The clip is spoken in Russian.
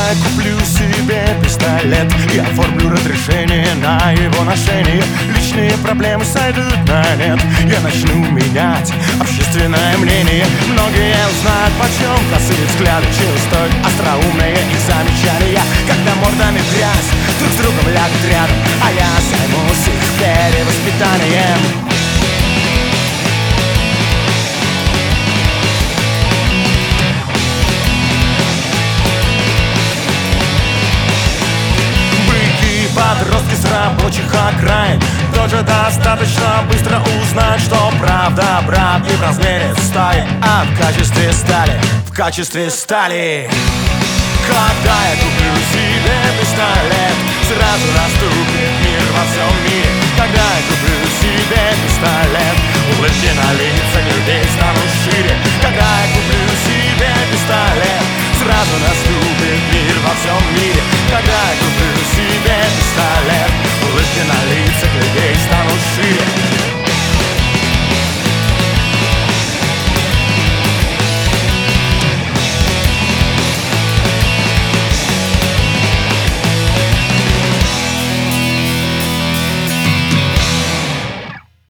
Когда я куплю себе пистолет и оформлю разрешение на его ношение, личные проблемы сойдут на нет. Я начну менять общественное мнение. Многие узнают, почем косые взгляды, чего стоят остроумные их замечания. Когда мордами в грязь друг с другом лягут рядом, а я займусь их перевоспитанием. Подростки с рабочих окраин тоже достаточно быстро узнать, что правда, брат, не в размере стали, а в качестве стали, в качестве стали. Когда я куплю себе пистолет, сразу наступит мир во всем мире. Когда я куплю себе пистолет, улыбки на лицах людей станут шире. Когда я куплю себе пистолет, сразу наступит мир во всем мире. Когда я куплю себе пистолет, улыбки на лицах людей